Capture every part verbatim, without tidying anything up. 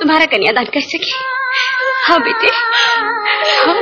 तुम्हारा कन्यादान कर सके। हाँ बेटे, हाँ।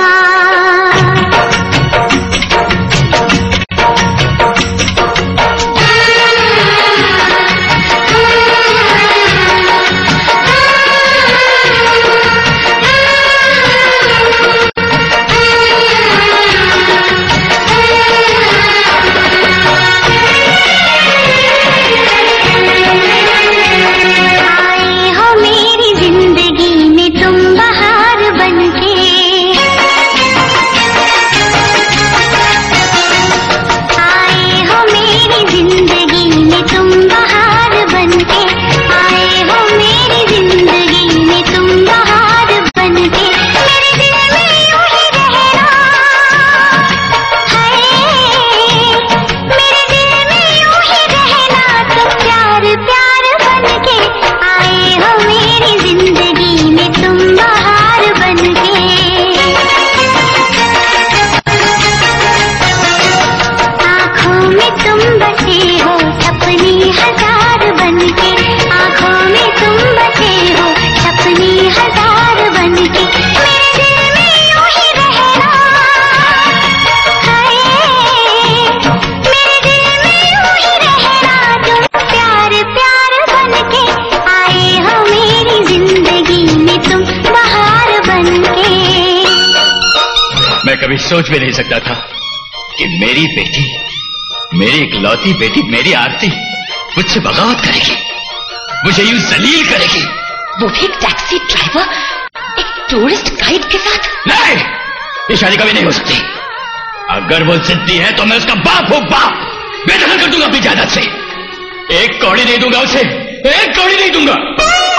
कभी सोच भी नहीं सकता था कि मेरी बेटी, मेरी इकलौती बेटी, मेरी आरती मुझसे बगावत करेगी, मुझे यूं जलील करेगी। वो भी एक टैक्सी ड्राइवर, एक टूरिस्ट गाइड के साथ? नहीं, ये शादी कभी नहीं हो सकती। अगर वो जिद्दी है तो मैं उसका बाप हूं, बाप। बेदखल कर दूंगा अपनी जायदाद से। एक कौड़ी नहीं दूंगा उसे, एक कौड़ी नहीं दूंगा।